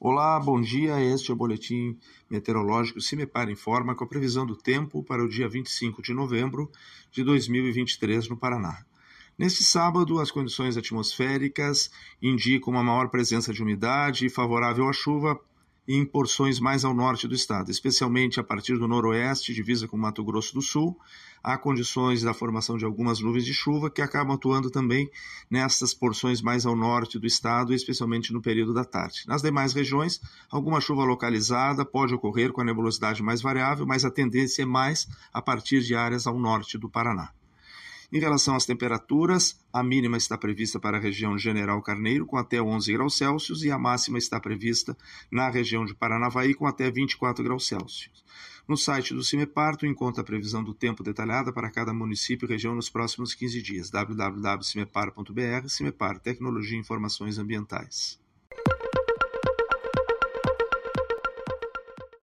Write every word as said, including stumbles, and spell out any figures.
Olá, bom dia. Este é o boletim meteorológico CIMEPAR Informa com a previsão do tempo para o dia vinte e cinco de novembro de dois mil e vinte e três no Paraná. Neste sábado, as condições atmosféricas indicam uma maior presença de umidade favorável à chuva em porções mais ao norte do estado, especialmente a partir do noroeste, divisa com Mato Grosso do Sul. Há condições da formação de algumas nuvens de chuva que acabam atuando também nessas porções mais ao norte do estado, especialmente no período da tarde. Nas demais regiões, alguma chuva localizada pode ocorrer com a nebulosidade mais variável, mas a tendência é mais a partir de áreas ao norte do Paraná. Em relação às temperaturas, a mínima está prevista para a região de General Carneiro, com até onze graus Celsius, e a máxima está prevista na região de Paranavaí, com até vinte e quatro graus Celsius. No site do CIMEPAR, tu encontra a previsão do tempo detalhada para cada município e região nos próximos quinze dias. w w w ponto cimepar ponto b r, CIMEPAR, Tecnologia e Informações Ambientais.